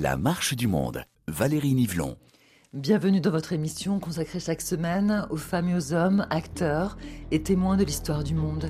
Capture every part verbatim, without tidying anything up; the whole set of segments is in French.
La marche du monde, Valérie Nivelon. Bienvenue dans votre émission consacrée chaque semaine aux femmes et aux hommes, acteurs et témoins de l'histoire du monde.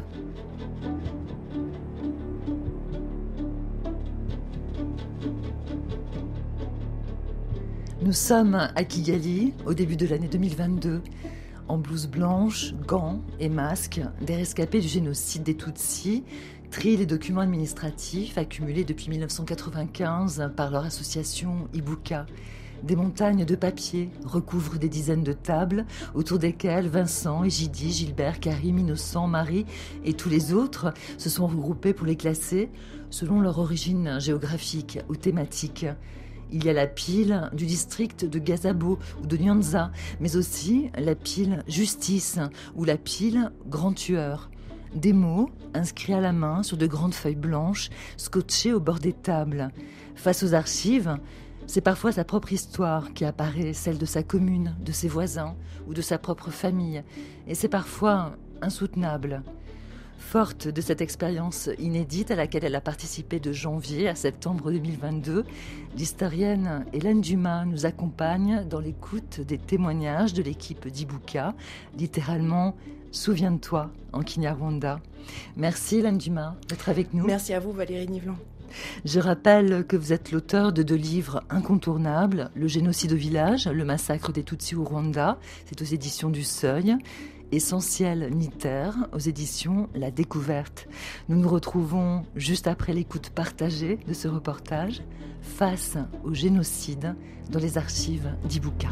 Nous sommes à Kigali, au début de l'année deux mille vingt-deux. En blouse blanche, gants et masques, des rescapés du génocide des Tutsis trient les documents administratifs accumulés depuis mille neuf cent quatre-vingt-quinze par leur association Ibuka. Des montagnes de papier recouvrent des dizaines de tables autour desquelles Vincent, Egidie, Gilbert, Karim, Innocent, Marie et tous les autres se sont regroupés pour les classer selon leur origine géographique ou thématique. Il y a la pile du district de Gazabo ou de Nyanza, mais aussi la pile Justice ou la pile Grand Tueur. Des mots inscrits à la main sur de grandes feuilles blanches, scotchées au bord des tables. Face aux archives, c'est parfois sa propre histoire qui apparaît, celle de sa commune, de ses voisins ou de sa propre famille. Et c'est parfois insoutenable. Forte de cette expérience inédite à laquelle elle a participé de janvier à septembre deux mille vingt-deux, l'historienne Hélène Dumas nous accompagne dans l'écoute des témoignages de l'équipe d'Ibuka, littéralement « Souviens-toi » en Kinyarwanda. Merci Hélène Dumas d'être avec nous. Merci à vous Valérie Nivelon. Je rappelle que vous êtes l'auteur de deux livres incontournables, Le génocide au village, le massacre des Tutsis au Rwanda, c'est aux éditions du Seuil, Essentiel Niter, aux éditions La Découverte. Nous nous retrouvons juste après l'écoute partagée de ce reportage, face au génocide dans les archives d'Ibuka.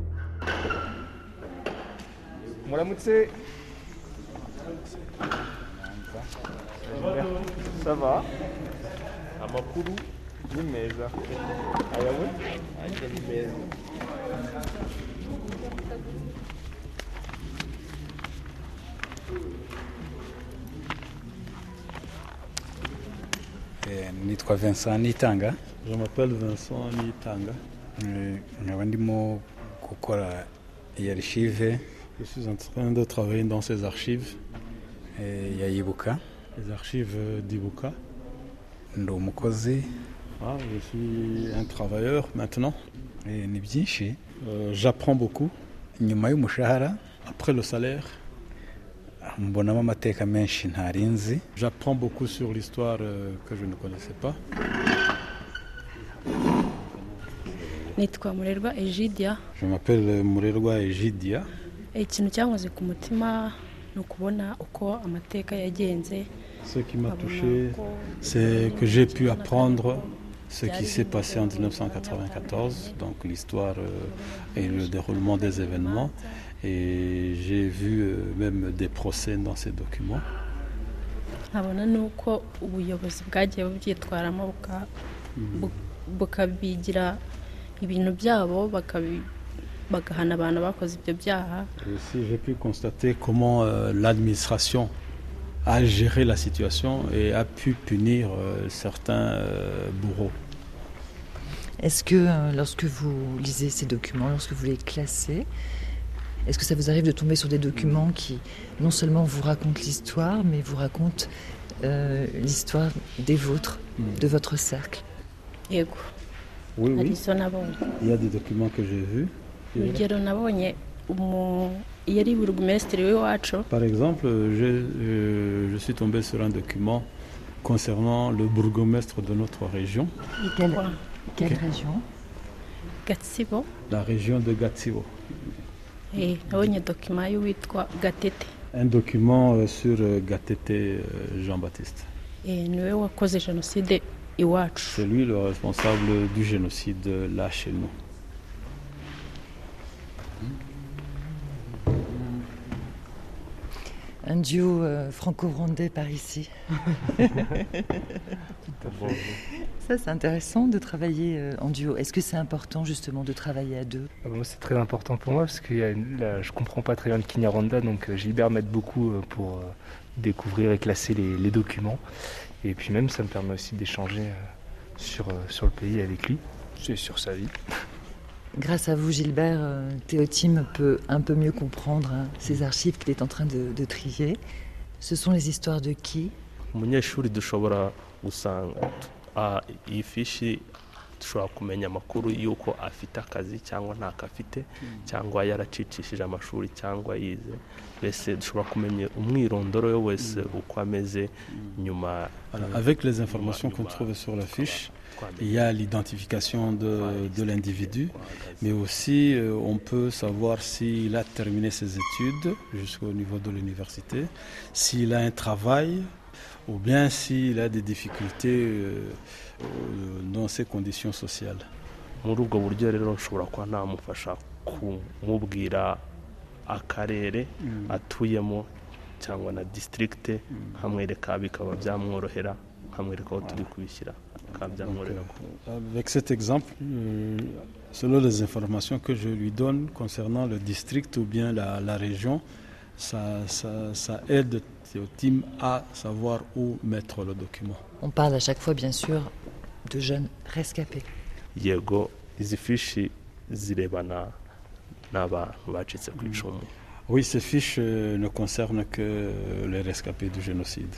Muramutse. Ça va? Amakuru ni meza. Ayawe? Aya ni meza. Nitwa Vincent Nitanga. Je m'appelle Vincent Nitanga. Nkaba ndimo gukora iyi archive. Je suis en train de travailler dans ces archives. Ya Ibuka. Les archives d'Ibuka. Ndi umukozi. Ah, je suis un travailleur maintenant. Ni byinshi. Euh, j'apprends beaucoup. Nyuma y'umushahara. Après le salaire. Mbonamo amateka menshi ntarinzi. J'apprends beaucoup sur l'histoire euh, que je ne connaissais pas. Nitwa Murerwa Egidia. Je m'appelle Murerwa Egidia. Ikintu cyankoze ku mutima ni ukubona uko amateka yagenze. Ce qui m'a touché, c'est que j'ai pu apprendre ce qui s'est passé en dix-neuf cent quatre-vingt-quatorze, donc l'histoire euh, et le déroulement des événements. Et j'ai vu euh, même des procès dans ces documents. nkabona nuko ubuyobozi bwagiye bubyitwaramo bukabigira ibintu byabo bagahana abantu bakoze ibyo byaha. Et aussi j'ai pu constater comment euh, l'administration a géré la situation et a pu punir euh, certains euh, bourreaux. Est-ce que euh, lorsque vous lisez ces documents, lorsque vous les classez, est-ce que ça vous arrive de tomber sur des documents qui non seulement vous racontent l'histoire, mais vous racontent euh, l'histoire des vôtres, mmh. de votre cercle? Yego. Oui, oui. Il y a des documents que j'ai vus. Par exemple, je, je, je suis tombé sur un document concernant le bourgmestre de notre région. Quelle, quelle okay. région? Gatsibo. La région de Gatsibo. Et un document euh, sur euh, Gatete euh, Jean-Baptiste. Et c'est lui le responsable du génocide là chez nous. Un duo euh, franco-rwandais par ici. Ça, c'est intéressant de travailler euh, en duo. Est-ce que c'est important justement de travailler à deux? ah bah Moi, c'est très important pour moi parce que y a une, là, je ne comprends pas très bien le Kinyarwanda, donc euh, Gilbert m'aide beaucoup euh, pour euh, découvrir et classer les, les documents. Et puis même, ça me permet aussi d'échanger euh, sur, euh, sur le pays avec lui et sur sa vie. Grâce à vous, Gilbert, euh, Théotime peut un peu mieux comprendre hein, ces archives qu'il est en train de, de trier. Ce sont les histoires de qui? Umunyeshuri dushobora gusanga iyi fishi dushobora kumenya amakuru y'uko afite akazi cyangwa ntako afite cyangwa yaracicishije amashuri cyangwa yize mbese dushobora kumenya umwirondoro we wese uko ameze nyuma. Avec les informations qu'on trouve sur la fiche, il y a l'identification de, de l'individu, mais aussi euh, on peut savoir s'il a terminé ses études jusqu'au niveau de l'université, s'il a un travail, ou bien s'il a des difficultés euh, dans ses conditions sociales. Muri ubwo buryo rero nshobora kuba namufasha kumubwira akarere atuyemo cyangwa na district nkamwereka bikaba byamworohera nkamwereka aho turi kubishyira. Avec cet exemple, euh, selon les informations que je lui donne concernant le district ou bien la, la région, ça, ça, ça aide au team à savoir où mettre le document. On parle à chaque fois, bien sûr, de jeunes rescapés. Yego, izi fishi zirebana n'abantu bacitse ku icumu. Oui, ces fiches euh, ne concernent que les rescapés du génocide.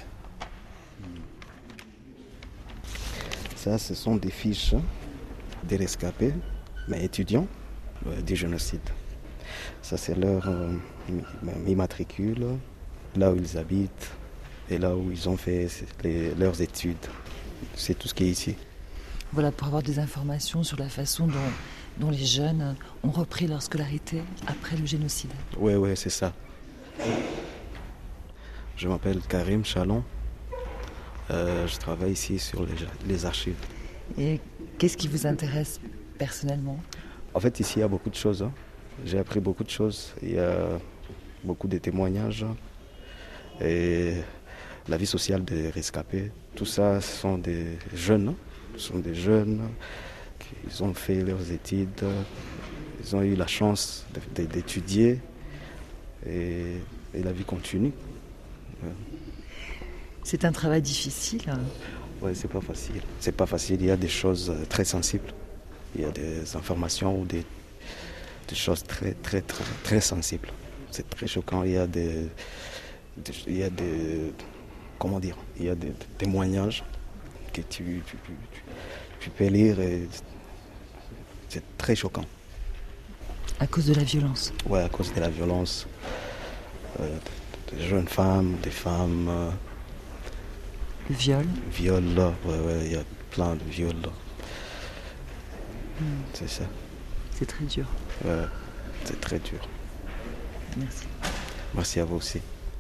Ça, ce sont des fiches des rescapés, mais étudiants euh, du génocide. Ça, c'est leur euh, immatricule, là où ils habitent et là où ils ont fait les, leurs études. C'est tout ce qui est ici. Voilà, pour avoir des informations sur la façon dont, dont les jeunes ont repris leur scolarité après le génocide. Oui, oui, c'est ça. Je m'appelle Karim Chalon. Euh, je travaille ici sur les, les archives. Et qu'est-ce qui vous intéresse personnellement? En fait, ici, il y a beaucoup de choses. Hein. J'ai appris beaucoup de choses. Il y a beaucoup de témoignages. Et la vie sociale des rescapés. Tout ça, ce sont des jeunes. Hein. Ce sont des jeunes qui ont fait leurs études. Ils ont eu la chance de, de, d'étudier. Et, et la vie continue. Ouais. C'est un travail difficile. Oui, c'est pas facile. C'est pas facile. Il y a des choses très sensibles. Il y a des informations ou des, des choses très, très, très, très sensibles. C'est très choquant. Il y a des, des il y a des, comment dire, il y a des, des témoignages que tu, tu, tu, tu peux lire et c'est très choquant. À cause de la violence. Oui, à cause de la violence. Euh, des jeunes femmes, des femmes. Euh, Le viol. Viol, là, ouais, ouais, il y a plein de viols, là. Mm. C'est ça. C'est très dur. Ouais, c'est très dur. Merci. Merci à vous aussi.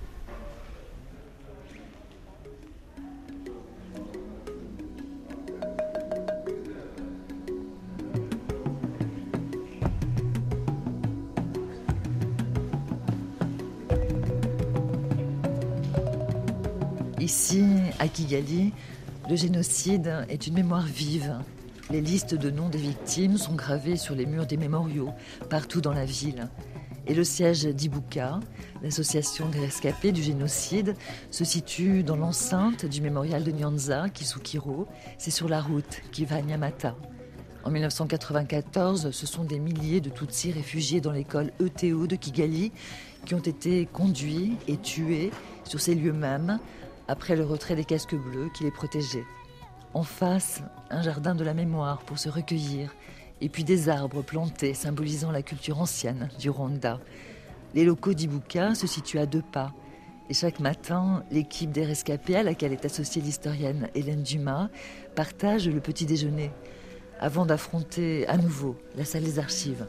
Ici, à Kigali, le génocide est une mémoire vive. Les listes de noms des victimes sont gravées sur les murs des mémoriaux, partout dans la ville. Et le siège d'Ibuka, l'association des rescapés du génocide, se situe dans l'enceinte du mémorial de Nyanza, Kisukiro. C'est sur la route qui va à Nyamata. En mille neuf cent quatre-vingt-quatorze, ce sont des milliers de Tutsis réfugiés dans l'école E T O de Kigali qui ont été conduits et tués sur ces lieux mêmes, après le retrait des casques bleus qui les protégeaient. En face, un jardin de la mémoire pour se recueillir, et puis des arbres plantés symbolisant la culture ancienne du Rwanda. Les locaux d'Ibuka se situent à deux pas. Et chaque matin, l'équipe des rescapés, à laquelle est associée l'historienne Hélène Dumas, partage le petit déjeuner, avant d'affronter à nouveau la salle des archives.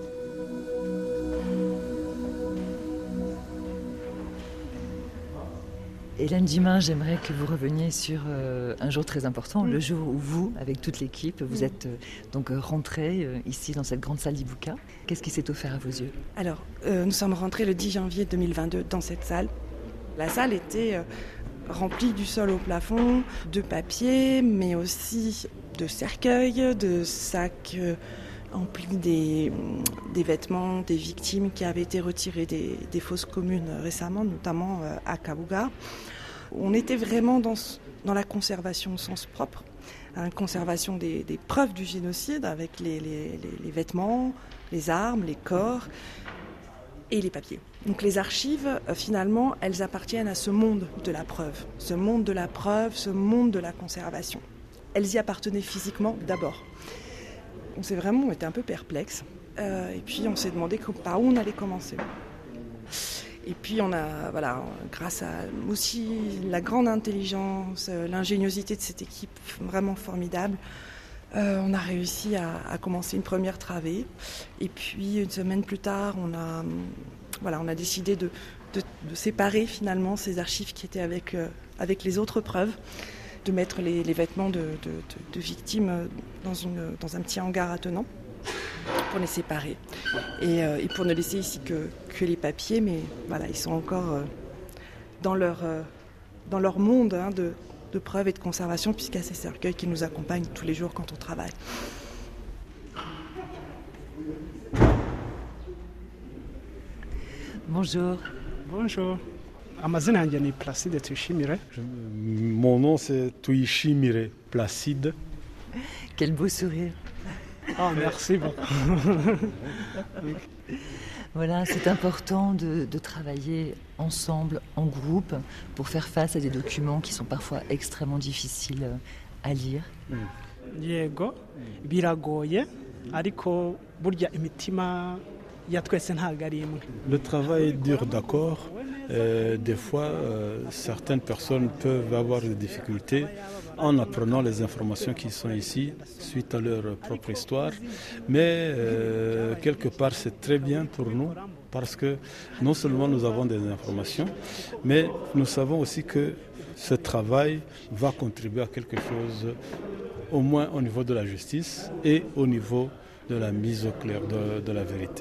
Hélène Dumas, j'aimerais que vous reveniez sur euh, un jour très important, mmh. le jour où vous, avec toute l'équipe, vous mmh. êtes euh, donc rentrés euh, ici dans cette grande salle d'Ibuka. Qu'est-ce qui s'est offert à vos yeux? Alors, euh, nous sommes rentrés le dix janvier deux mille vingt-deux dans cette salle. La salle était euh, remplie du sol au plafond, de papier, mais aussi de cercueils, de sacs euh, emplis des, des vêtements des victimes qui avaient été retirés des, des fosses communes récemment, notamment euh, à Kabuga. On était vraiment dans, dans la conservation au sens propre, hein, conservation des, des preuves du génocide avec les, les, les, les vêtements, les armes, les corps et les papiers. Donc les archives, euh, finalement, elles appartiennent à ce monde de la preuve, ce monde de la preuve, ce monde de la conservation. elles y appartenaient physiquement d'abord. On s'est vraiment, on était un peu perplexes. Euh, et puis on s'est demandé par où on allait commencer. Et puis on a, voilà, grâce à aussi la grande intelligence, l'ingéniosité de cette équipe vraiment formidable, euh, on a réussi à, à commencer une première travée. Et puis une semaine plus tard, on a, voilà, on a décidé de, de, de séparer finalement ces archives qui étaient avec, euh, avec les autres preuves, de mettre les, les vêtements de, de, de, de victimes dans, une, dans un petit hangar attenant, pour les séparer et, euh, et pour ne laisser ici que, que les papiers, mais voilà, ils sont encore euh, dans, leur, euh, dans leur monde hein, de, de preuve et de conservation, puisqu'il y a ces cercueils qui nous accompagnent tous les jours quand on travaille. Bonjour. Bonjour. Amazina yanjye ni Placide Tuyishimire. Mon nom c'est Tuyishimire Placide. Quel beau sourire. Oh, merci beaucoup. Voilà, c'est important de, de travailler ensemble, en groupe, pour faire face à des documents qui sont parfois extrêmement difficiles à lire. Yego, biragoye, ariko burya imitima ya twese ntago ari imwe. Le travail est dur, d'accord. Euh, des fois, euh, certaines personnes peuvent avoir des difficultés en apprenant les informations qui sont ici, suite à leur propre histoire. Mais euh, quelque part, c'est très bien pour nous, parce que non seulement nous avons des informations, mais nous savons aussi que ce travail va contribuer à quelque chose, au moins au niveau de la justice et au niveau de la mise au clair de, de la vérité.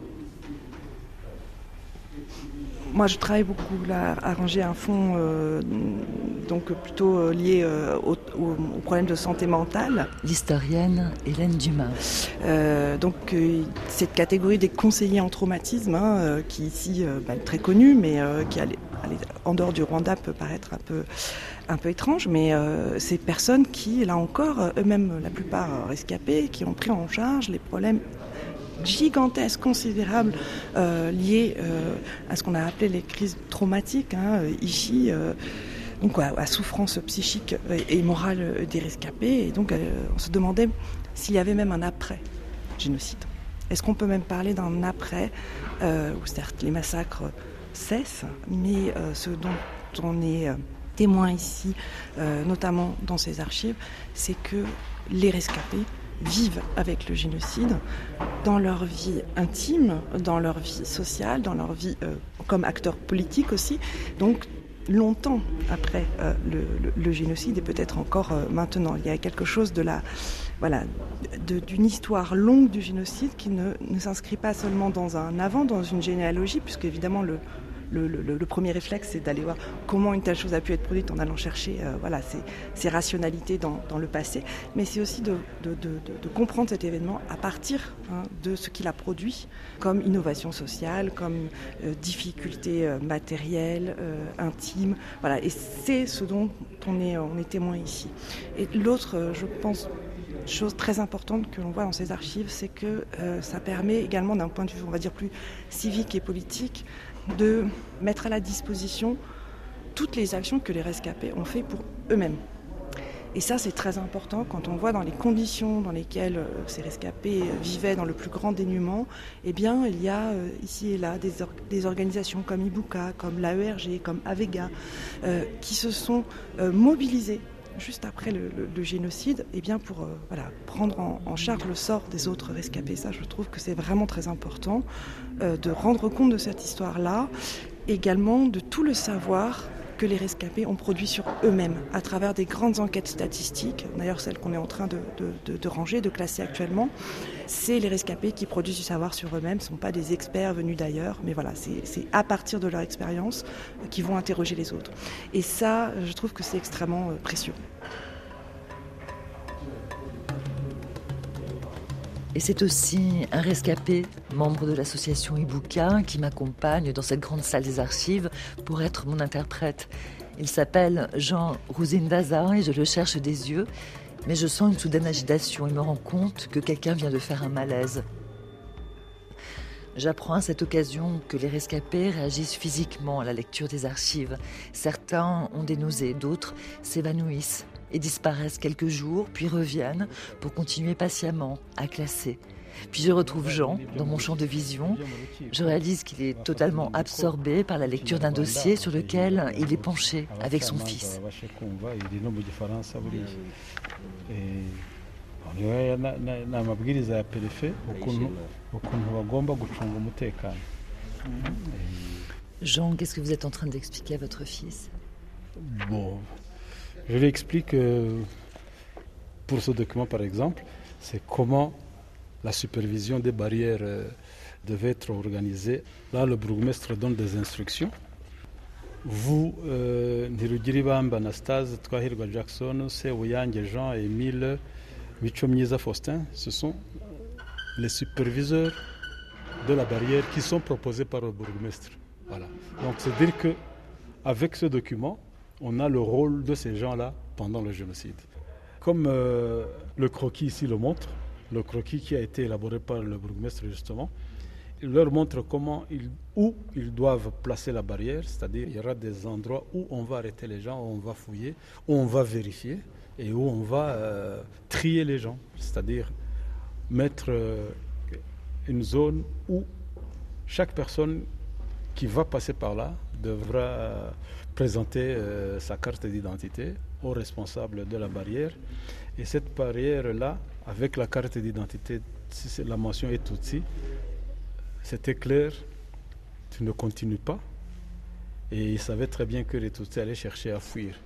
Moi, je travaille beaucoup là, à arranger un fonds euh, donc plutôt euh, lié euh, au, au, au problème de santé mentale. L'historienne Hélène Dumas. Euh, donc, euh, cette catégorie des conseillers en traumatisme, hein, euh, qui ici euh, bah, est très connue, mais euh, qui allait, allait, en dehors du Rwanda peut paraître un peu, un peu étrange, mais euh, ces personnes qui, là encore, eux-mêmes, la plupart rescapés, qui ont pris en charge les problèmes gigantesques, considérables, euh, liées euh, à ce qu'on a appelé les crises traumatiques, hein, ici, euh, donc à, à souffrance psychique et morale des rescapés. Et donc, euh, on se demandait s'il y avait même un après-génocide. Est-ce qu'on peut même parler d'un après, euh, où certes les massacres cessent, mais euh, ce dont on est euh, témoin ici, euh, notamment dans ces archives, c'est que les rescapés vivent avec le génocide dans leur vie intime, dans leur vie sociale, dans leur vie euh, comme acteurs politiques aussi, donc longtemps après euh, le, le, le génocide et peut-être encore euh, maintenant. Il y a quelque chose de la, voilà, de, d'une histoire longue du génocide qui ne, ne s'inscrit pas seulement dans un avant, dans une généalogie, puisque évidemment le Le, le, le premier réflexe, c'est d'aller voir comment une telle chose a pu être produite en allant chercher euh, voilà, ces, ces rationalités dans, dans le passé. Mais c'est aussi de, de, de, de comprendre cet événement à partir hein, de ce qu'il a produit comme innovation sociale, comme euh, difficulté euh, matérielle, euh, intime. Voilà. Et c'est ce dont on est, on est témoin ici. Et l'autre, euh, je pense, chose très importante que l'on voit dans ces archives, c'est que euh, ça permet également, d'un point de vue, on va dire, plus civique et politique, de mettre à la disposition toutes les actions que les rescapés ont fait pour eux-mêmes. Et ça, c'est très important quand on voit dans les conditions dans lesquelles euh, ces rescapés vivaient dans le plus grand dénuement. Eh bien, il y a euh, ici et là des, or- des organisations comme Ibuka, comme l'A E R G, comme Avega, euh, qui se sont euh, mobilisées juste après le, le, le génocide, eh bien pour euh, voilà, prendre en, en charge le sort des autres rescapés. Ça, je trouve que c'est vraiment très important euh, de rendre compte de cette histoire-là, également de tout le savoir que les rescapés ont produit sur eux-mêmes à travers des grandes enquêtes statistiques, d'ailleurs celles qu'on est en train de, de, de, de ranger, de classer actuellement. C'est les rescapés qui produisent du savoir sur eux-mêmes, ce ne sont pas des experts venus d'ailleurs, mais voilà, c'est, c'est à partir de leur expérience qu'ils vont interroger les autres. Et ça, je trouve que c'est extrêmement euh, précieux. Et c'est aussi un rescapé, membre de l'association Ibuka, qui m'accompagne dans cette grande salle des archives pour être mon interprète. Il s'appelle Jean Rouzindaza et je le cherche des yeux, mais je sens une soudaine agitation et me rends compte que quelqu'un vient de faire un malaise. J'apprends à cette occasion que les rescapés réagissent physiquement à la lecture des archives. Certains ont des nausées, d'autres s'évanouissent. et disparaissent quelques jours, puis reviennent pour continuer patiemment à classer. Puis je retrouve Jean dans mon champ de vision. Je réalise qu'il est totalement absorbé par la lecture d'un dossier sur lequel il est penché avec son fils. Jean, qu'est-ce que vous êtes en train d'expliquer à votre fils? Bon, je lui explique que pour ce document par exemple, c'est comment la supervision des barrières euh, devait être organisée. Là, le bourgmestre donne des instructions. Vous, euh, Ntirugiribamba Anastase, Twahirwa Jackson, Sewuyange Jean, Émile, Michomyiza Faustin, ce sont les superviseurs de la barrière qui sont proposés par le bourgmestre. Voilà. Donc, c'est dire qu'avec ce document, on a le rôle de ces gens-là pendant le génocide. Comme euh, le croquis ici le montre, le croquis qui a été élaboré par le bourgmestre justement, il leur montre comment ils, où ils doivent placer la barrière, c'est-à-dire il y aura des endroits où on va arrêter les gens, où on va fouiller, où on va vérifier et où on va euh, trier les gens, c'est-à-dire mettre euh, une zone où chaque personne qui va passer par là devra euh, présenter euh, sa carte d'identité au responsable de la barrière. Et cette barrière-là, avec la carte d'identité, si la mention est Tutsi, c'était clair, tu ne continues pas. Et il savait très bien que les Tutsis allaient chercher à fuir.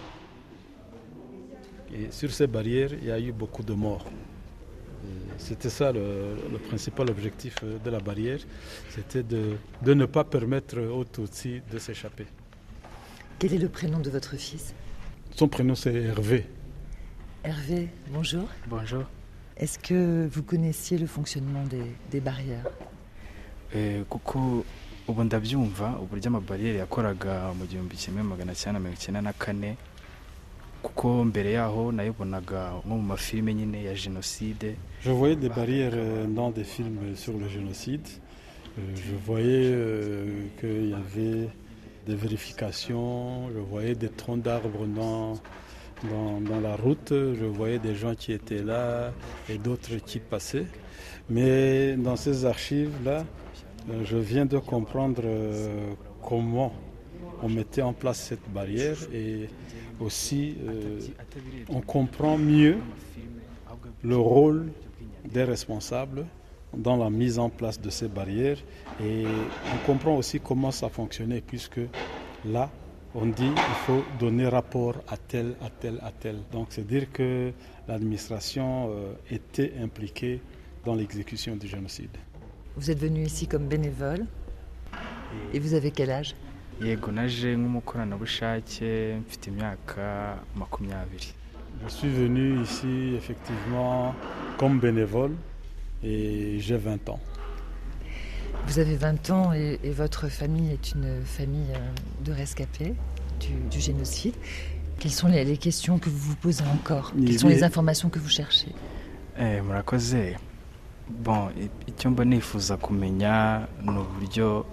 Et sur ces barrières, il y a eu beaucoup de morts. Et c'était ça le, le principal objectif de la barrière, c'était de, de ne pas permettre aux Tutsis de s'échapper. Quel est le prénom de votre fils? Son prénom c'est Hervé. Hervé, bonjour. Bonjour. Est-ce que vous connaissiez le fonctionnement des, des barrières? Eh, kuko ubu ndabyumva uburyo amabariyeri yakoraga mu gihumbi kimwe magana cyenda mirongo icyenda na kane kuko mbere yaho nayibonaga nko mu mafilime nyine ya génocide. Je voyais des barrières dans des films sur le génocide. Je voyais euh, qu'il y avait des vérifications, je voyais des troncs d'arbres dans Dans, dans la route, je voyais des gens qui étaient là et d'autres qui passaient. Mais dans ces archives-là, je viens de comprendre comment on mettait en place cette barrière et aussi euh, on comprend mieux le rôle des responsables dans la mise en place de ces barrières et on comprend aussi comment ça fonctionnait puisque là, on dit qu'il faut donner rapport à tel, à tel, à tel. Donc c'est dire que l'administration euh, était impliquée dans l'exécution du génocide. Vous êtes venu ici comme bénévole et vous avez quel âge? Yego naje nk'umukoranabushake mfite imyaka makumyabiri. Je suis venu ici effectivement comme bénévole et j'ai vingt ans. Vous avez vingt ans et, et votre famille est une famille de rescapés du, du génocide. Quelles sont les, les questions que vous vous posez encore? Quelles sont les informations que vous cherchez? Eh, murakoze. Bon, icyo mba nifuza kumenya ni uburyo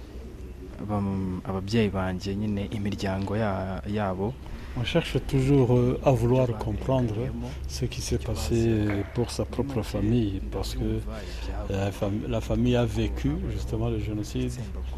ababyeyi banjye nyine imiryango yabo. On cherche toujours à vouloir comprendre ce qui s'est passé pour sa propre famille, parce que la famille, la famille a vécu justement le génocide.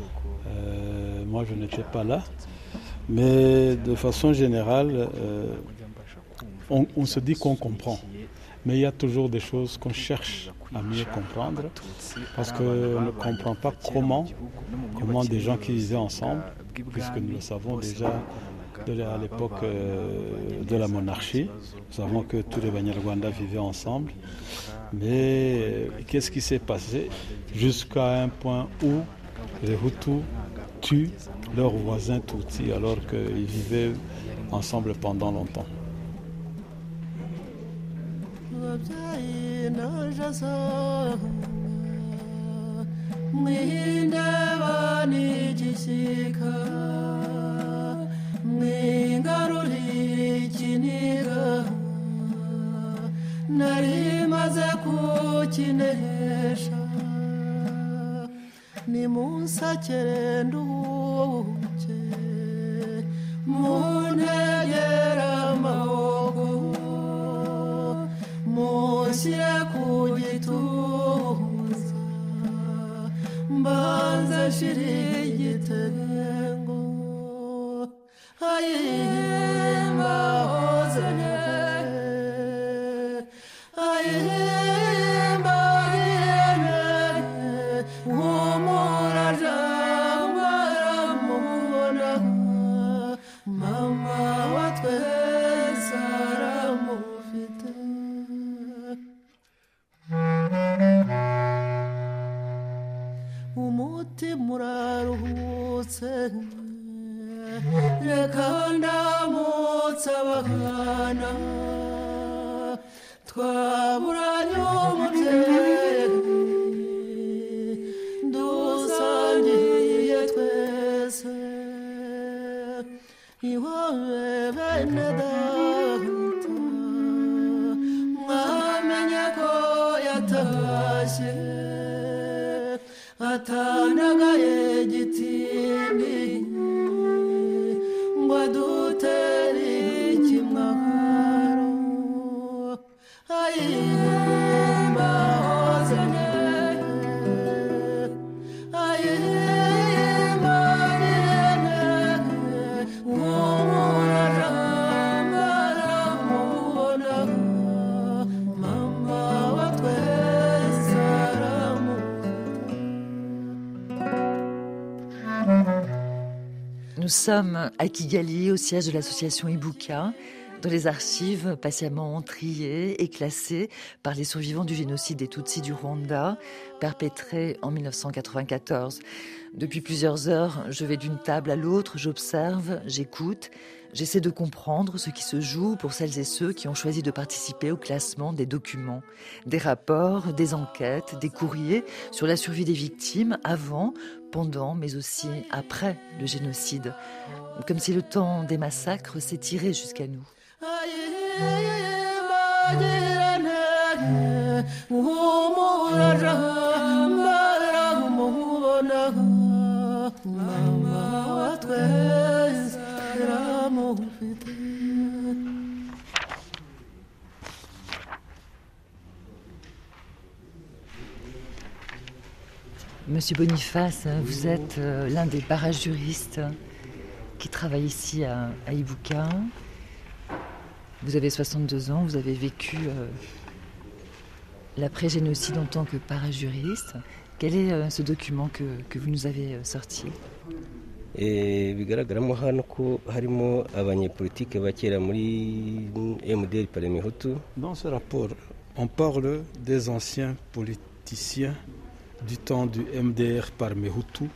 Euh, moi, je n'étais pas là, mais de façon générale, euh, on, on se dit qu'on comprend. Mais il y a toujours des choses qu'on cherche à mieux comprendre, parce qu'on ne comprend pas comment, comment des gens qui vivaient ensemble, puisque nous le savons déjà, à l'époque euh, de la monarchie. Nous savons que tous les Banyarwanda vivaient ensemble. Mais euh, qu'est-ce qui s'est passé jusqu'à un point où les Hutus tuent leurs voisins Tutsis alors qu'ils vivaient ensemble pendant longtemps. Mwengaruri ikiniga nari maze kukinesha nimunsakere nduhuke muntegera amaboko mushyire ku gituza mbanza shiri igitengo ayihimba hozane ayihimba girene umuraja maramubona mama watwese aramufite umutima uraruhutse reka ndamutse abana twaburanye umubyeyi dusangiye twese iwawe bene data mwamenye ko yatashye atandagaye gitindi ngo adutere ikimwaro ayihimba hozane ayihimba girene umuraramba aramubona mama wa twese Nous sommes à Kigali, au siège de l'association Ibuka, dans les archives patiemment triées et classées par les survivants du génocide des Tutsis du Rwanda, perpétré en mille neuf cent quatre-vingt-quatorze. Depuis plusieurs heures, je vais d'une table à l'autre, j'observe, j'écoute, j'essaie de comprendre ce qui se joue pour celles et ceux qui ont choisi de participer au classement des documents, des rapports, des enquêtes, des courriers sur la survie des victimes avant, pendant, mais aussi après le génocide. Comme si le temps des massacres s'étirait jusqu'à nous. Monsieur Boniface, vous êtes l'un des parajuristes qui travaille ici à, à Ibuka. Vous avez soixante-deux ans, vous avez vécu euh, l'après-génocide en tant que parajuriste. Quel est euh, ce document que, que vous nous avez euh, sorti ? bigaragaramo hano ko harimo abanyepolitike bakera muri M D R Parlement Hutu. Dans ce rapport, on parle des anciens politiciens du temps du M D R Parlement Hutu.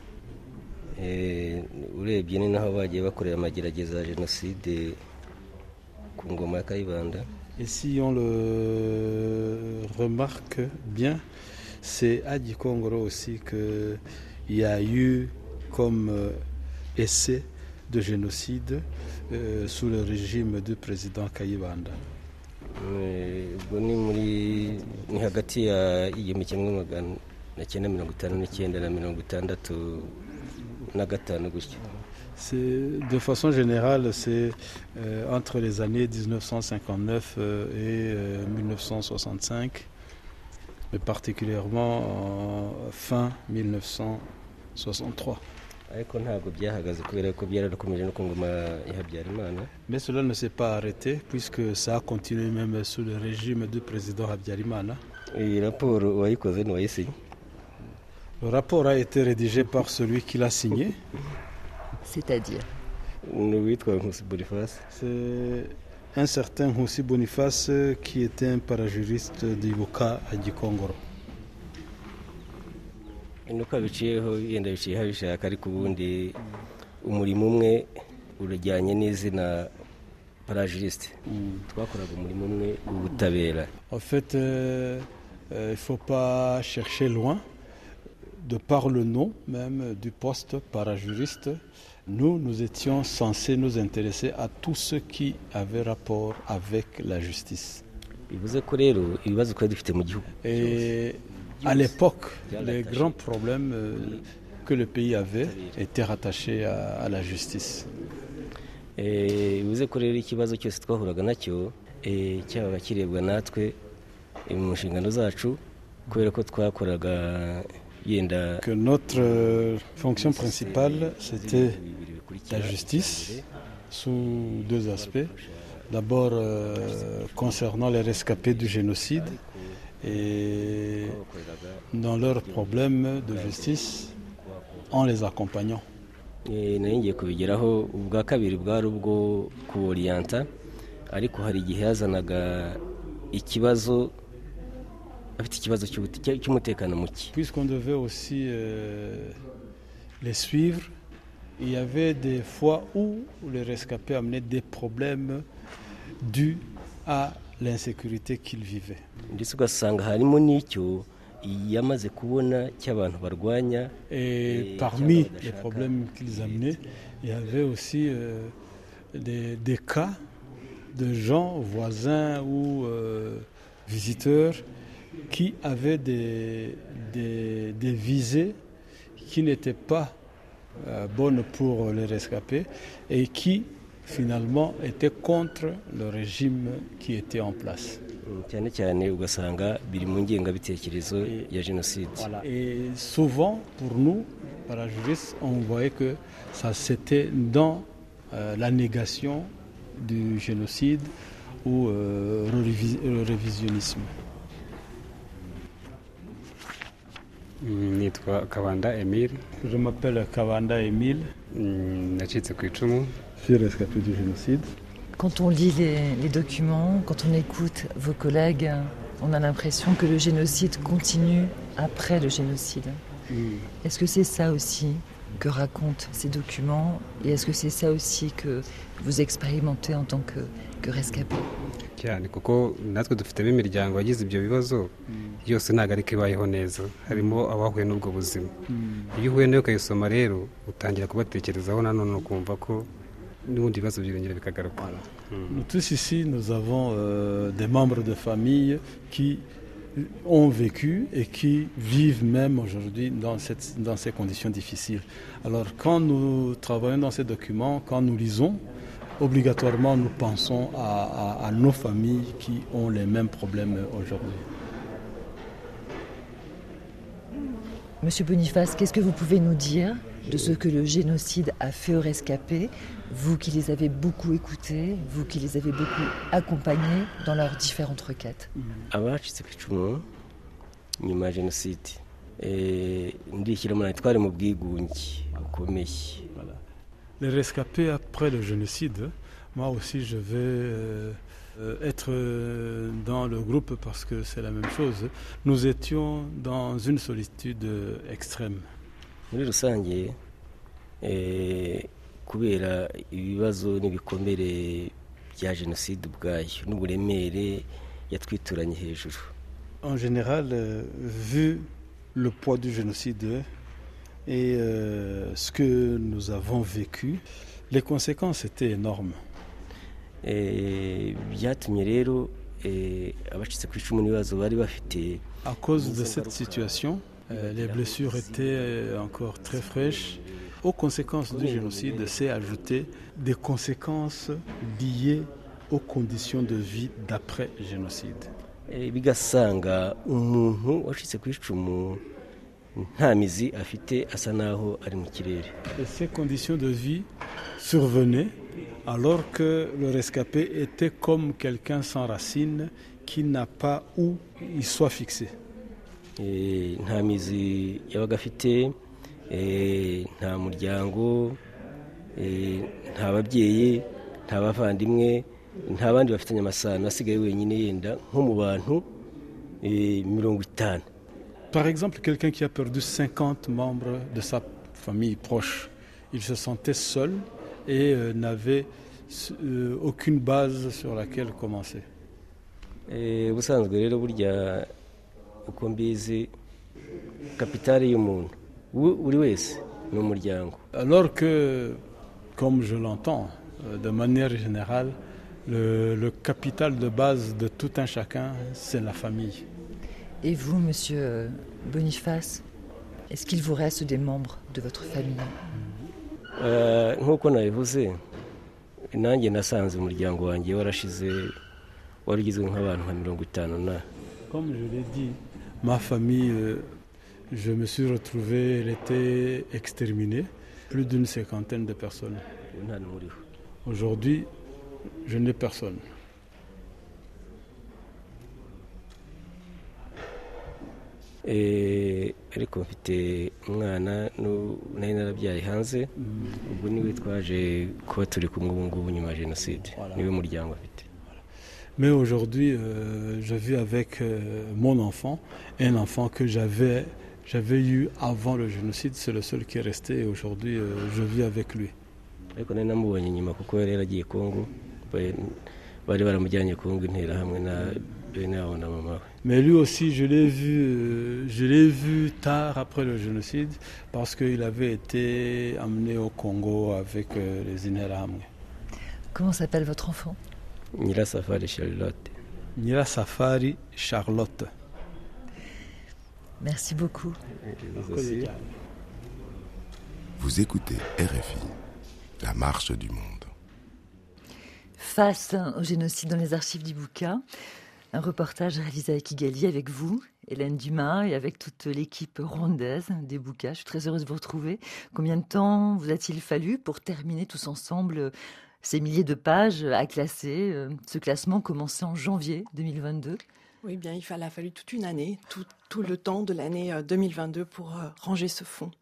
Urebye ni naho bagiye bakorera amagerageza ya jenoside ku ngoma ya Kayibanda. Et si on le remarque bien, c'est à Gikongoro aussi qu'il y a eu comme euh, essai de génocide euh, sous le régime du président Kayibanda. ubwo ni muri ni hagati ya igihumbi kimwe magana cyenda mirongo itanu n'icyenda na mirongo itandatu na gatanu gutyo. De façon générale, c'est euh, entre les années dix-neuf cent cinquante-neuf euh, et euh, mille neuf cent soixante-cinq, mais particulièrement en fin mille neuf cent soixante-trois. Mais cela ne s'est pas arrêté puisque ça a continué même sous le régime du président Habyarimana. Le rapport a été rédigé par celui qui l'a signé. C'est-à-dire ? C'est un certain Husi Boniface qui était un parajuriste d'Ibuka à Gikongoro. nuko biciyeho yenda biciye habishaka ariko ubundi umurimo umwe urajyanye n'izina parajuriste twakoraga umurimo umwe ubutabera. En fait, euh, euh, il faut pas chercher loin. De par le nom même du poste parajuriste, nous, nous étions censés nous intéresser à tout ce qui avait rapport avec la justice. Et à l'époque, les grands problèmes que le pays avait étaient rattachés à, à la justice. bivuze ko rero ikibazo cyose twahuraga nacyo cyabaga kirebwa natwe mu nshingano zacu kubera ko twakoraga yenda que notre euh, fonction principale c'était la justice sous deux aspects. D'abord euh, concernant les rescapés du génocide et dans leurs problèmes de justice en les accompagnant. nari ngiye kubigeraho ubwa kabiri bwari ubwo kuoriyanta ariko hari igihe yazanaga ikibazo afite ikibazo cy'umutekano muke. Puisqu'on devait aussi euh, les suivre, il y avait des fois où les rescapés amenaient des problèmes dus à l'insécurité qu'ils vivaient. ndetse ugasanga harimo n'icyo yamaze kubona cy'abantu barwanya. Et parmi les problèmes qu'ils amenaient, il y avait aussi euh, des, des cas de gens voisins ou euh, visiteurs qui avaient des, des, des visées qui n'étaient pas euh, bonnes pour les rescapés et qui finalement étaient contre le régime qui était en place. cyane cyane ugasanga biri mu ngengabitekerezo ya jenoside. Et souvent pour nous, parajuristes, on voyait que ça c'était dans euh, la négation du génocide ou euh, le révisionnisme. nitwa Kabanda Emile. Je m'appelle Kabanda Emile. nacitse ku icumu. Je suis rescapé du génocide. Quand on lit les, les documents, quand on écoute vos collègues, on a l'impression que le génocide continue après le génocide. Mm. Est-ce que c'est ça aussi que racontent ces documents et est-ce que c'est ça aussi que vous expérimentez en tant que, que rescapé? cyane kuko natwe dufitemo imiryango yagize ibyo bibazo yose ntabwo ariko ibayeho neza harimo abahuye n'ubwo buzima iyo uhuye nayo ukayisoma rero utangira kubatekerezaho nanone ukumva ko n'ubundi bibazo byirengera bikagaruka. Nous tous ici nous avons euh, des membres de famille qui ont vécu et qui vivent même aujourd'hui dans, cette, dans ces conditions difficiles. Alors quand nous travaillons dans ces documents, quand nous lisons, obligatoirement nous pensons à, à, à nos familles qui ont les mêmes problèmes aujourd'hui. Monsieur Boniface, qu'est-ce que vous pouvez nous dire de ce que le génocide a fait aux rescapés, vous qui les avez beaucoup écoutés, vous qui les avez beaucoup accompagnés dans leurs différentes requêtes? abacitse ku icumu nyuma ya jenoside ndishyira mu twari mu bwigunge bukomeye. Les rescapés après le génocide, moi aussi je vais euh, être dans le groupe parce que c'est la même chose. Nous étions dans une solitude extrême. muri rusange kubera ibibazo n'ibikomere bya jenoside ubwayo n'uburemere yatwituranye hejuru. En général, euh, vu le poids du génocide et euh, ce que nous avons vécu, les conséquences étaient énormes. byatumye rero abacitse ku icumu n'ibibazo bari bafite. À cause de cette situation, euh, les blessures étaient encore très fraîches. Aux conséquences du génocide, s'est ajouté des conséquences liées aux conditions de vie d'après-génocide. bigasanga umuntu wacitse ku icumu nta mizi afite asa naho ari mu kirere. Et ces conditions de vie survenaient alors que le rescapé était comme quelqu'un sans racines qui n'a pas où il soit fixé. nta mizi yabaga afite, nta muryango, nta babyeyi, nta bavandimwe, nta bandi bafitanye amasano, asigaye wenyine yenda nko mu bantu mirongo itanu. Par exemple, quelqu'un qui a perdu cinquante membres de sa famille proche, il se sentait seul et euh, n'avait euh, aucune base sur laquelle commencer. ubusanzwe rero burya uko mbizi kapitale y'umuntu buri wese ni umuryango. Alors que, comme je l'entends, de manière générale, le, le capital de base de tout un chacun, c'est la famille. Et vous, monsieur Boniface, est-ce qu'il vous reste des membres de votre famille? nk'uko nabivuze nanjye nasanze umuryango wanjye warashize warugizwe nk'abantu nka mirongo itanu na Comme je l'ai dit, ma famille, euh, je me suis retrouvé, elle était exterminée, plus d'une cinquantaine de personnes. Aujourd'hui, je n'ai personne. Eh, ariko mfite umwana nu- nari narabyaye hanze ubwo niwe twaje kuba turi kumwe ubu ngubu nyuma ya jenoside niwe muryango afite. Mais aujourd'hui, euh, je vis avec euh, mon enfant, un enfant que j'avais, j'avais eu avant le génocide, c'est le seul qui est resté et aujourd'hui euh, je vis avec lui. Ariko nari namubonye nyuma kuko yari yaragiye Kongo, bari bari baramujyanye Kongo interahamwe na bene wabo na mama we. Mais lui aussi, je l'ai vu, euh, je l'ai vu tard après le génocide parce qu'il avait été amené au Congo avec euh, les Interahamwe. Comment s'appelle votre enfant? Nyirasafari Charlotte. Nyirasafari Charlotte. Merci beaucoup. Vous écoutez R F I, la marche du monde. Face au génocide dans les archives d'Ibuka, un reportage réalisé à Kigali avec vous, Hélène Dumas, et avec toute l'équipe rwandaise d'Ibuka. Je suis très heureuse de vous retrouver. Combien de temps vous a-t-il fallu pour terminer tous ensemble ces milliers de pages à classer? Ce classement commençait en janvier deux mille vingt-deux. Oui, bien, il a fallu toute une année, tout, tout le temps de l'année deux mille vingt-deux pour euh, ranger ce fonds.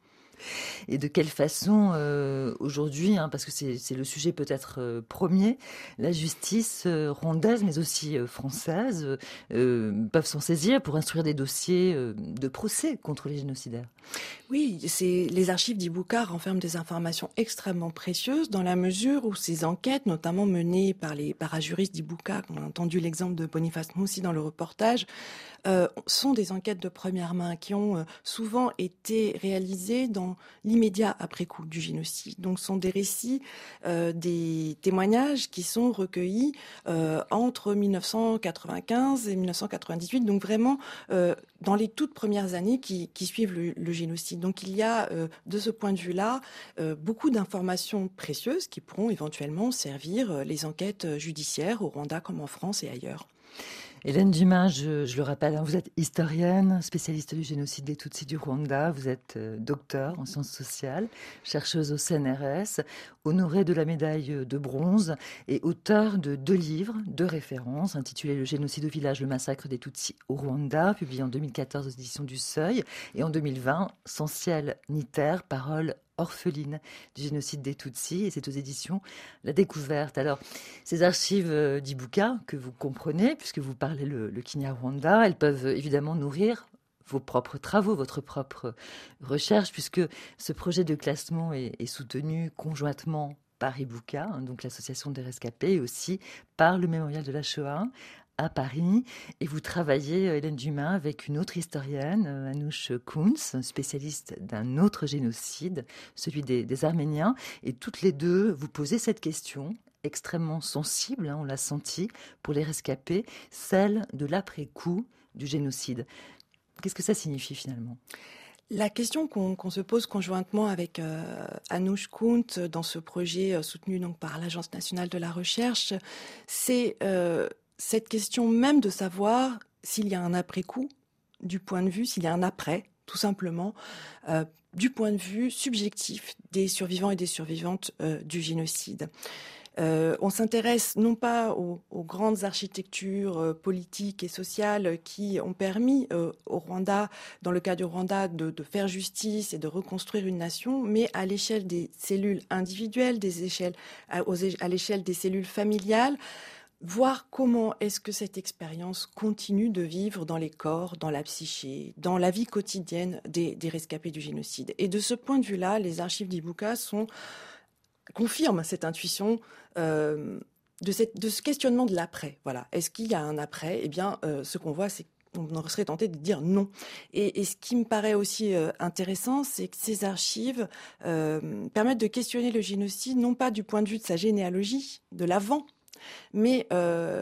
Et de quelle façon, euh, aujourd'hui, hein, parce que c'est, c'est le sujet peut-être euh, premier, la justice euh, rwandaise, mais aussi euh, française, euh, peuvent s'en saisir pour instruire des dossiers euh, de procès contre les génocidaires? Oui, c'est, les archives d'Ibuka renferment des informations extrêmement précieuses dans la mesure où ces enquêtes, notamment menées par les parajuristes d'Ibuka, on a entendu l'exemple de Boniface Moussi dans le reportage, euh, sont des enquêtes de première main qui ont euh, souvent été réalisées dans l'immédiat après coup du génocide. Donc, ce sont des récits, euh, des témoignages qui sont recueillis euh, entre mille neuf cent quatre-vingt-quinze et mille neuf cent quatre-vingt-dix-huit, donc vraiment euh, dans les toutes premières années qui, qui suivent le, le génocide. Donc, il y a euh, de ce point de vue-là euh, beaucoup d'informations précieuses qui pourront éventuellement servir euh, les enquêtes judiciaires au Rwanda comme en France et ailleurs. Hélène Dumas, je, je le rappelle, hein, vous êtes historienne, spécialiste du génocide des Tutsis du Rwanda, vous êtes euh, docteur en sciences sociales, chercheuse au C N R S, honorée de la médaille de bronze et auteur de deux livres de référence intitulés Le génocide au village, le massacre des Tutsis au Rwanda, publié en deux mille quatorze aux éditions du Seuil, et en deux mille vingt, Sans ciel ni terre, paroles orpheline du génocide des Tutsis, et c'est aux éditions La Découverte. Alors, ces archives d'Ibuka, que vous comprenez, puisque vous parlez le, le Kinyarwanda, elles peuvent évidemment nourrir vos propres travaux, votre propre recherche, puisque ce projet de classement est, est soutenu conjointement par Ibuka, hein, donc l'association des rescapés, et aussi par le Mémorial de la Shoah à Paris, et vous travaillez, Hélène Dumas, avec une autre historienne, Anouche Kuntz, spécialiste d'un autre génocide, celui des, des Arméniens, et toutes les deux, vous posez cette question extrêmement sensible, hein, on l'a senti, pour les rescapés, celle de l'après-coup du génocide. Qu'est-ce que ça signifie finalement ? La question qu'on, qu'on se pose conjointement avec euh, Anouche Kuntz dans ce projet euh, soutenu donc par l'Agence nationale de la recherche, c'est euh, cette question même de savoir s'il y a un après-coup, du point de vue, s'il y a un après, tout simplement, euh, du point de vue subjectif des survivants et des survivantes euh, du génocide. Euh, on s'intéresse non pas aux, aux grandes architectures euh, politiques et sociales qui ont permis euh, au Rwanda, dans le cas du Rwanda, de, de faire justice et de reconstruire une nation, mais à l'échelle des cellules individuelles, des échelles, à, aux, à l'échelle des cellules familiales, voir comment est-ce que cette expérience continue de vivre dans les corps, dans la psyché, dans la vie quotidienne des, des rescapés du génocide. Et de ce point de vue-là, les archives d'Ibuka sont, confirment cette intuition euh, de, cette, de ce questionnement de l'après. Voilà. Est-ce qu'il y a un après ? Eh bien, euh, ce qu'on voit, c'est on serait tenté de dire non. Et, et ce qui me paraît aussi euh, intéressant, c'est que ces archives euh, permettent de questionner le génocide, non pas du point de vue de sa généalogie, de l'avant, mais euh,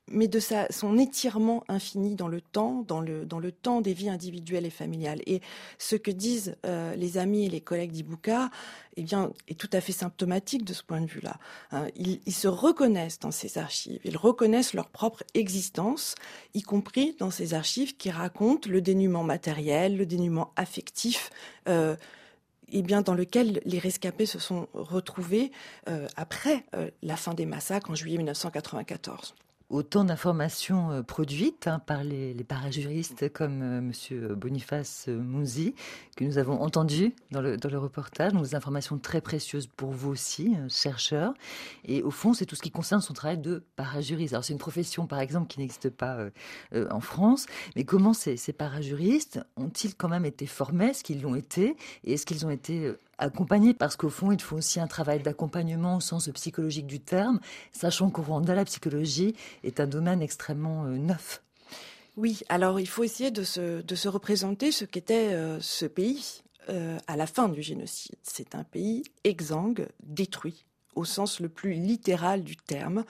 mais de sa, son étirement infini dans le temps, dans le, dans le temps des vies individuelles et familiales. Et ce que disent euh, les amis et les collègues d'Ibuka, eh bien, est tout à fait symptomatique de ce point de vue-là. Hein, ils, ils se reconnaissent dans ces archives, ils reconnaissent leur propre existence, y compris dans ces archives qui racontent le dénuement matériel, le dénuement affectif, euh, et bien dans lequel les rescapés se sont retrouvés euh, après euh, la fin des massacres en juillet mille neuf cent quatre-vingt-quatorze. Autant d'informations euh, produites hein, par les, les parajuristes comme euh, Monsieur Boniface euh, Mouzi, que nous avons entendu dans le, dans le reportage. Donc, des informations très précieuses pour vous aussi, euh, chercheurs. Et au fond, c'est tout ce qui concerne son travail de parajuriste. Alors, c'est une profession, par exemple, qui n'existe pas euh, euh, en France. Mais comment ces, ces parajuristes ont-ils quand même été formés? Est-ce qu'ils l'ont été? Et est-ce qu'ils ont été euh, accompagnés, parce qu'au fond, il faut aussi un travail d'accompagnement au sens psychologique du terme, sachant qu'au Rwanda, la psychologie est un domaine extrêmement euh, neuf. Oui, alors il faut essayer de se, de se représenter ce qu'était euh, ce pays euh, à la fin du génocide. C'est un pays exsangue, détruit, au sens le plus littéral du terme.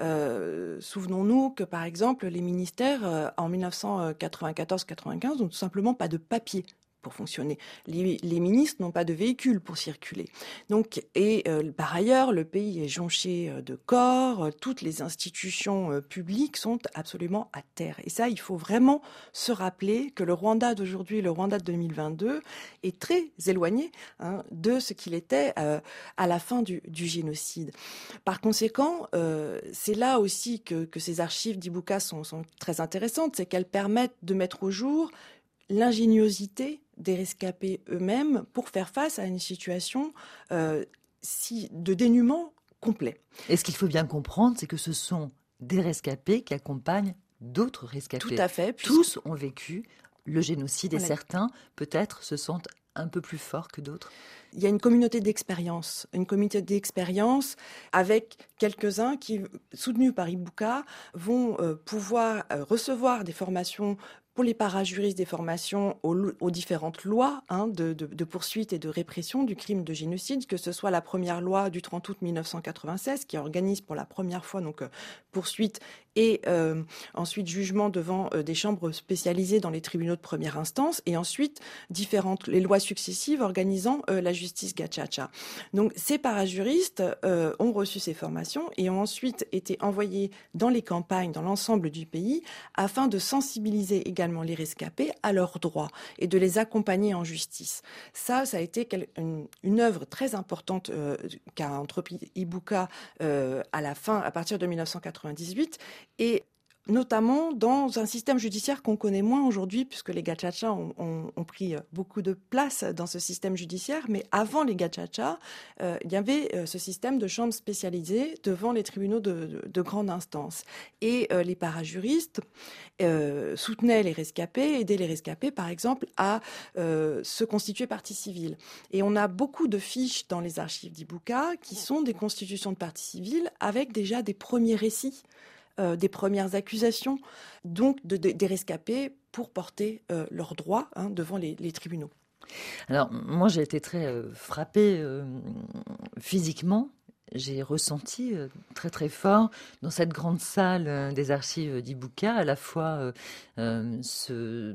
Euh, souvenons-nous que, par exemple, les ministères, euh, en mille neuf cent quatre-vingt-quatorze quatre-vingt-quinze, n'ont tout simplement pas de papier pour fonctionner. Les, les ministres n'ont pas de véhicule pour circuler. Donc, et euh, par ailleurs, le pays est jonché de corps, toutes les institutions euh, publiques sont absolument à terre. Et ça, il faut vraiment se rappeler que le Rwanda d'aujourd'hui, le Rwanda de deux mille vingt-deux, est très éloigné hein, de ce qu'il était euh, à la fin du, du génocide. Par conséquent, euh, c'est là aussi que, que ces archives d'Ibuka sont, sont très intéressantes, c'est qu'elles permettent de mettre au jour l'ingéniosité des rescapés eux-mêmes pour faire face à une situation euh, si, de dénuement complet. Et ce qu'il faut bien comprendre, c'est que ce sont des rescapés qui accompagnent d'autres rescapés. Tout à fait. Puisque... Tous ont vécu le génocide et a... certains, peut-être, se sentent un peu plus forts que d'autres. Il y a une communauté d'expérience, une communauté d'expérience avec quelques-uns qui, soutenus par Ibuka, vont euh, pouvoir euh, recevoir des formations pour les parajuristes, des formations aux, aux différentes lois hein, de, de, de poursuite et de répression du crime de génocide, que ce soit la première loi du trente août mille neuf cent quatre-vingt-seize qui organise pour la première fois donc euh, poursuite et euh, ensuite jugement devant euh, des chambres spécialisées dans les tribunaux de première instance, et ensuite différentes les lois successives organisant euh, la justice gacaca. Donc ces parajuristes euh, ont reçu ces formations et ont ensuite été envoyés dans les campagnes, dans l'ensemble du pays, afin de sensibiliser également les rescapés à leurs droits et de les accompagner en justice. Ça, ça a été une, une œuvre très importante euh, qu'a entrepris Ibuka euh, à la fin, à partir de mille neuf cent quatre-vingt-dix-huit, et notamment dans un système judiciaire qu'on connaît moins aujourd'hui, puisque les gacaca ont, ont, ont pris beaucoup de place dans ce système judiciaire. Mais avant les gacaca, euh, il y avait euh, ce système de chambres spécialisées devant les tribunaux de, de, de grande instance. Et euh, les parajuristes euh, soutenaient les rescapés, aidaient les rescapés, par exemple, à euh, se constituer partie civile. Et on a beaucoup de fiches dans les archives d'Ibuka qui sont des constitutions de partie civile avec déjà des premiers récits, Euh, des premières accusations, donc de, de, des rescapés pour porter euh, leurs droits hein, devant les, les tribunaux. Alors, moi, j'ai été très euh, frappée euh, physiquement. J'ai ressenti euh, très très fort dans cette grande salle euh, des archives d'Ibuka à la fois euh, euh, ce,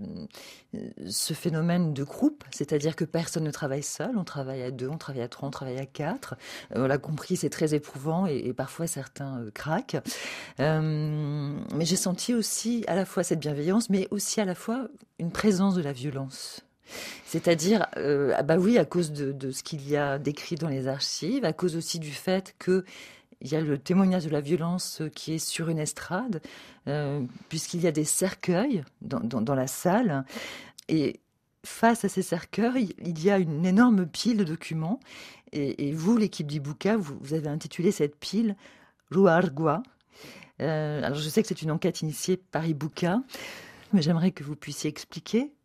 ce phénomène de groupe, c'est-à-dire que personne ne travaille seul, on travaille à deux, on travaille à trois, on travaille à quatre. Euh, on l'a compris, c'est très éprouvant et, et parfois certains euh, craquent. Euh, mais j'ai senti aussi à la fois cette bienveillance, mais aussi à la fois une présence de la violence. C'est-à-dire, euh, ah bah oui, à cause de, de ce qu'il y a décrit dans les archives, à cause aussi du fait qu'il y a le témoignage de la violence qui est sur une estrade, euh, puisqu'il y a des cercueils dans, dans, dans la salle. Et face à ces cercueils, il y a une énorme pile de documents. Et, et vous, l'équipe d'Ibuka, vous, vous avez intitulé cette pile « Ruargwa ». Euh, alors je sais que c'est une enquête initiée par Ibuka, mais j'aimerais que vous puissiez expliquer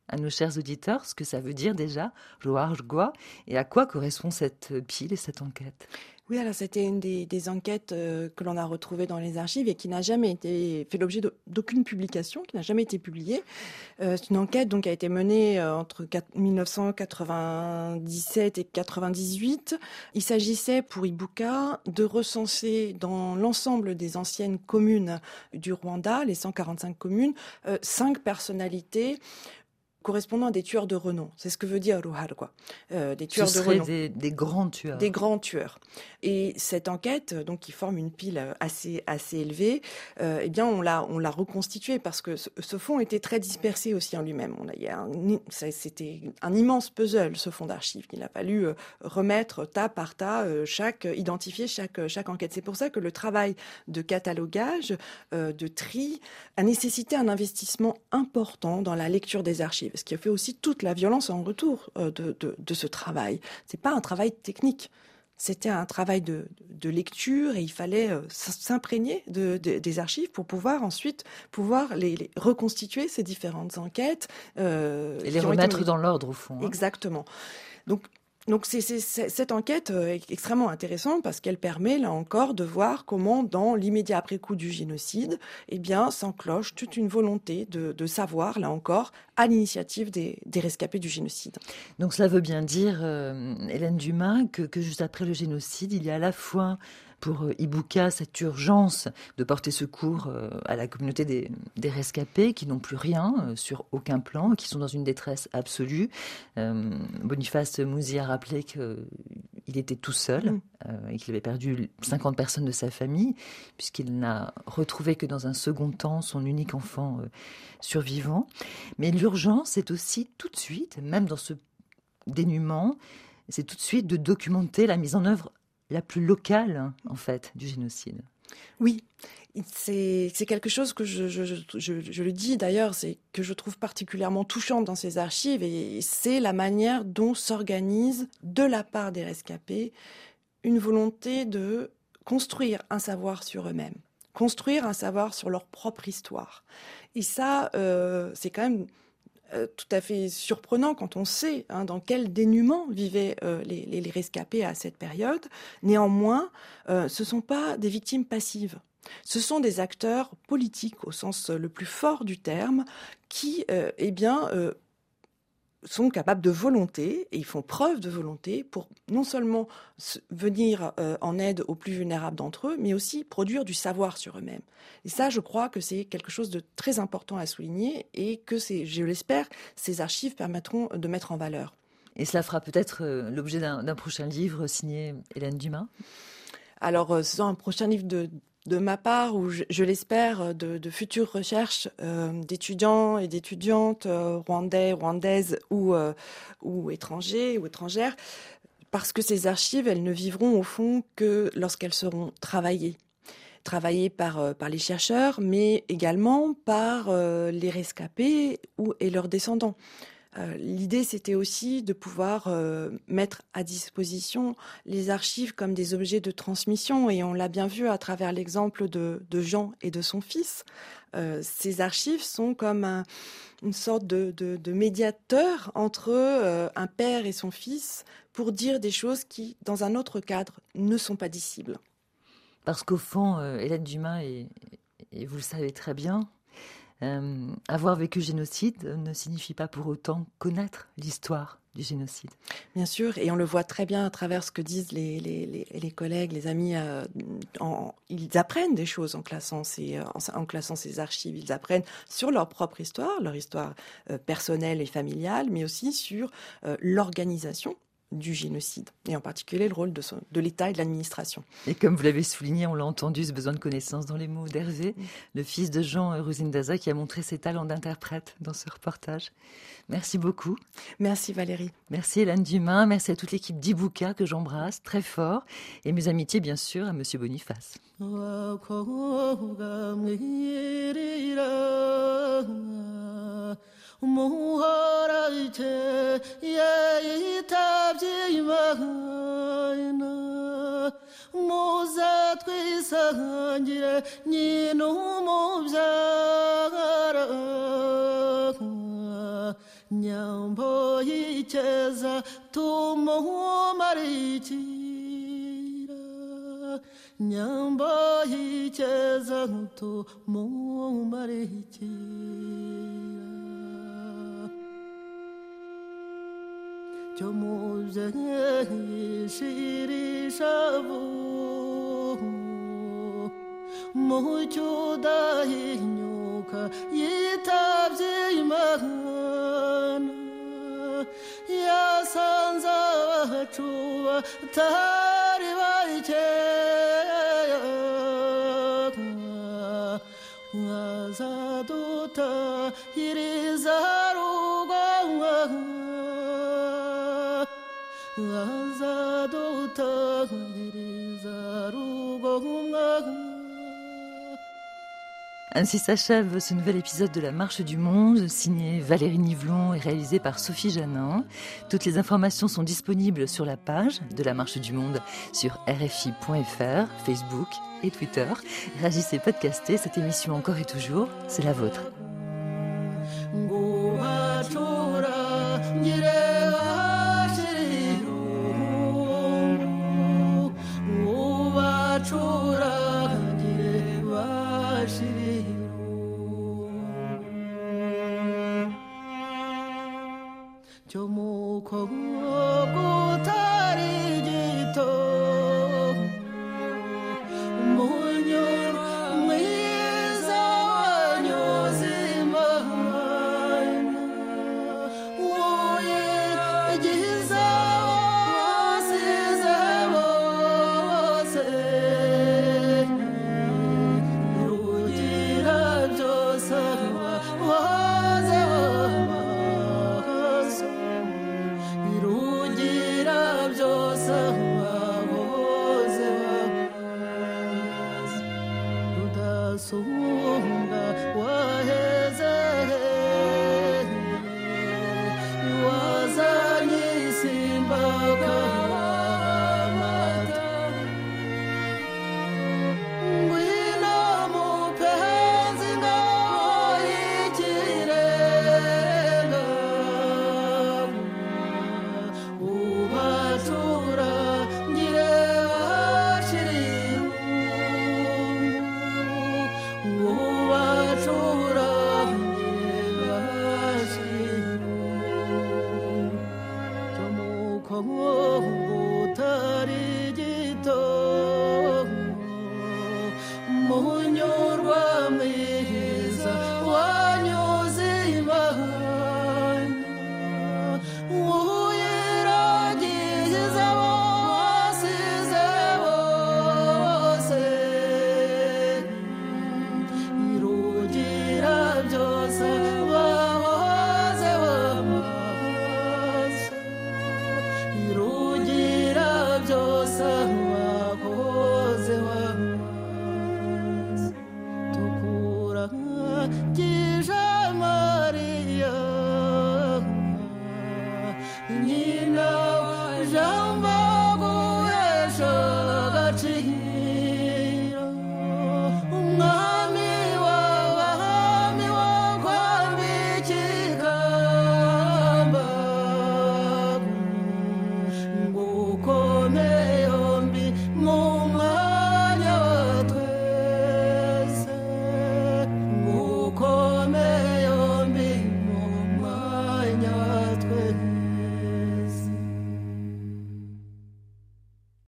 à nos chers auditeurs ce que ça veut dire déjà, Roargwa, et à quoi correspond cette pile et cette enquête? Oui, alors c'était une des, des enquêtes euh, que l'on a retrouvées dans les archives et qui n'a jamais été fait l'objet d'aucune publication, qui n'a jamais été publiée. Euh, c'est une enquête donc qui a été menée euh, entre mille neuf cent quatre-vingt-dix-sept et quatre-vingt-dix-huit. Il s'agissait pour Ibuka de recenser dans l'ensemble des anciennes communes du Rwanda, les cent quarante-cinq communes, euh, cinq personnalités correspondant à des tueurs de renom. C'est ce que veut dire Ruharwa. Euh, des tueurs Ce de seraient renom. des, des grands tueurs. Des grands tueurs. Et cette enquête, donc qui forme une pile assez assez élevée, euh, eh bien on l'a on l'a reconstituée parce que ce, ce fonds était très dispersé aussi en lui-même. On a, il y a un, ça, c'était un immense puzzle, ce fonds d'archives. Il a fallu euh, remettre tas par tas euh, chaque identifier chaque chaque enquête. C'est pour ça que le travail de catalogage, euh, de tri, a nécessité un investissement important dans la lecture des archives. Ce qui a fait aussi toute la violence en retour euh, de, de, de ce travail. C'est pas un travail technique, c'était un travail de, de lecture et il fallait euh, s'imprégner de, de, des archives pour pouvoir ensuite pouvoir les, les reconstituer ces différentes enquêtes euh, et les qui ont remettre été... dans l'ordre au fond. Hein. Exactement. Donc Donc c'est, c'est, c'est, cette enquête est extrêmement intéressante parce qu'elle permet, là encore, de voir comment, dans l'immédiat après-coup du génocide, eh bien, s'enclenche toute une volonté de, de savoir, là encore, à l'initiative des, des rescapés du génocide. Donc cela veut bien dire, euh, Hélène Dumas, que, que juste après le génocide, il y a à la fois pour Ibuka cette urgence de porter secours à la communauté des, des rescapés qui n'ont plus rien sur aucun plan, qui sont dans une détresse absolue. Euh, Boniface Mouzy a rappelé qu'il était tout seul mmh. euh, et qu'il avait perdu cinquante personnes de sa famille puisqu'il n'a retrouvé que dans un second temps son unique enfant euh, survivant. Mais l'urgence est aussi tout de suite, même dans ce dénuement, c'est tout de suite de documenter la mise en œuvre la plus locale, en fait, du génocide. Oui, c'est, c'est quelque chose que je, je, je, je, je le dis d'ailleurs, c'est que je trouve particulièrement touchant dans ces archives, et c'est la manière dont s'organise, de la part des rescapés, une volonté de construire un savoir sur eux-mêmes, construire un savoir sur leur propre histoire. Et ça, euh, c'est quand même... Euh, tout à fait surprenant quand on sait hein, dans quel dénuement vivaient euh, les, les, les rescapés à cette période. Néanmoins, euh, ce ne sont pas des victimes passives. Ce sont des acteurs politiques au sens le plus fort du terme qui, euh, eh bien, euh, sont capables de volonté et ils font preuve de volonté pour non seulement venir euh, en aide aux plus vulnérables d'entre eux, mais aussi produire du savoir sur eux-mêmes. Et ça, je crois que c'est quelque chose de très important à souligner et que, c'est, je l'espère, ces archives permettront de mettre en valeur. Et cela fera peut-être euh, l'objet d'un, d'un prochain livre signé Hélène Dumas ? Alors, euh, c'est un prochain livre de... de ma part, ou je, je l'espère, de, de futures recherches euh, d'étudiants et d'étudiantes euh, rwandais, rwandaises ou, euh, ou étrangers ou étrangères, parce que ces archives, elles ne vivront au fond que lorsqu'elles seront travaillées. Travaillées par, euh, par les chercheurs, mais également par euh, les rescapés ou, et leurs descendants. Euh, l'idée, c'était aussi de pouvoir euh, mettre à disposition les archives comme des objets de transmission. Et on l'a bien vu à travers l'exemple de, de Jean et de son fils. Euh, ces archives sont comme un, une sorte de, de, de médiateur entre euh, un père et son fils pour dire des choses qui, dans un autre cadre, ne sont pas dissibles. Parce qu'au fond, euh, Hélène Dumas, et, et vous le savez très bien, Euh, avoir vécu le génocide ne signifie pas pour autant connaître l'histoire du génocide. Bien sûr, et on le voit très bien à travers ce que disent les, les, les, les collègues, les amis. Euh, en, ils apprennent des choses en classant, ces, en, en classant ces archives. Ils apprennent sur leur propre histoire, leur histoire euh, personnelle et familiale, mais aussi sur euh, l'organisation du génocide, et en particulier le rôle de, son, de l'État et de l'administration. Et comme vous l'avez souligné, on l'a entendu, ce besoin de connaissance dans les mots d'Hervé, mmh. le fils de Jean Ruzindaza, qui a montré ses talents d'interprète dans ce reportage. Merci beaucoup. Merci Valérie. Merci Hélène Dumas, merci à toute l'équipe d'Ibuka que j'embrasse très fort, et mes amitiés bien sûr à Monsieur Boniface. umuhorayite yitabye Imana muze twisangire nyina umubyara nyambo y'icyeza tumumarikira nyambo y'icyeza tumumarikira cyo mubyeyi shirishavu mucyo udahinyuka yitabye Imana yasanze abacu batari bakeya mwazadutahiriza rugomwa mwazadutahiriza rugomwa. Ainsi s'achève ce nouvel épisode de La Marche du Monde, signé Valérie Nivelon et réalisé par Sophie Janin. Toutes les informations sont disponibles sur la page de La Marche du Monde sur R F I point F R, Facebook et Twitter. Réagissez, podcastez, cette émission encore et toujours, c'est la vôtre. cyo mukobwa utari gito umunyura mwiza wanyuze imana woye igiza wasize bose rugira byose waze Sunga waheze wazanye simba kamata ngwino mupenzi ngabo y'ikirenga ubacura ngire bashiriru ubacura ntibashira cyo mukobwa utari gito munyurwa mwiza wanyuze imana uyiragiza wasize bose irugira byose wahoze wamaze irugira byose